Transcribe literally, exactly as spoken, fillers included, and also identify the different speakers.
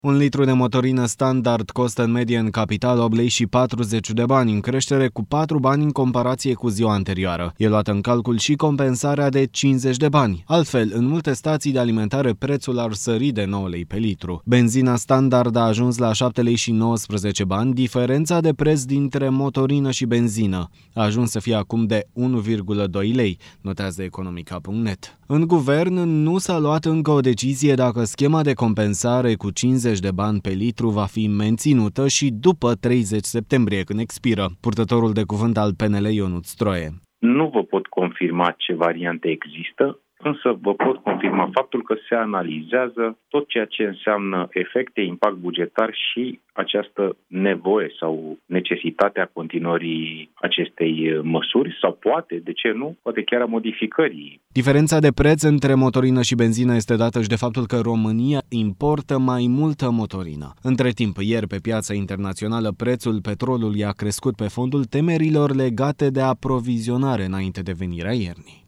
Speaker 1: Un litru de motorină standard costă în medie în capital opt lei și patruzeci de bani, în creștere cu patru bani în comparație cu ziua anterioară. E luată în calcul și compensarea de cincizeci de bani. Altfel, în multe stații de alimentare prețul ar sări de nouă lei pe litru. Benzina standard a ajuns la șapte lei și nouăsprezece bani, diferența de preț dintre motorină și benzină a ajuns să fie acum de unu virgulă doi lei, notează economica punct net. În guvern nu s-a luat încă o decizie dacă schema de compensare cu cincizeci de bani pe litru va fi menținută și după treizeci septembrie, când expiră. Purtătorul de cuvânt al P N L, Ionuț Stroie.
Speaker 2: Nu vă pot confirma ce variante există, însă vă pot confirma faptul că se analizează tot ceea ce înseamnă efecte, impact bugetar și această nevoie sau necesitatea continuării acestei măsuri sau poate, de ce nu, poate chiar a modificării.
Speaker 1: Diferența de preț între motorină și benzină este dată și de faptul că România importă mai multă motorină. Între timp, ieri pe piața internațională prețul petrolului a crescut pe fondul temerilor legate de aprovizionare înainte de venirea iernii.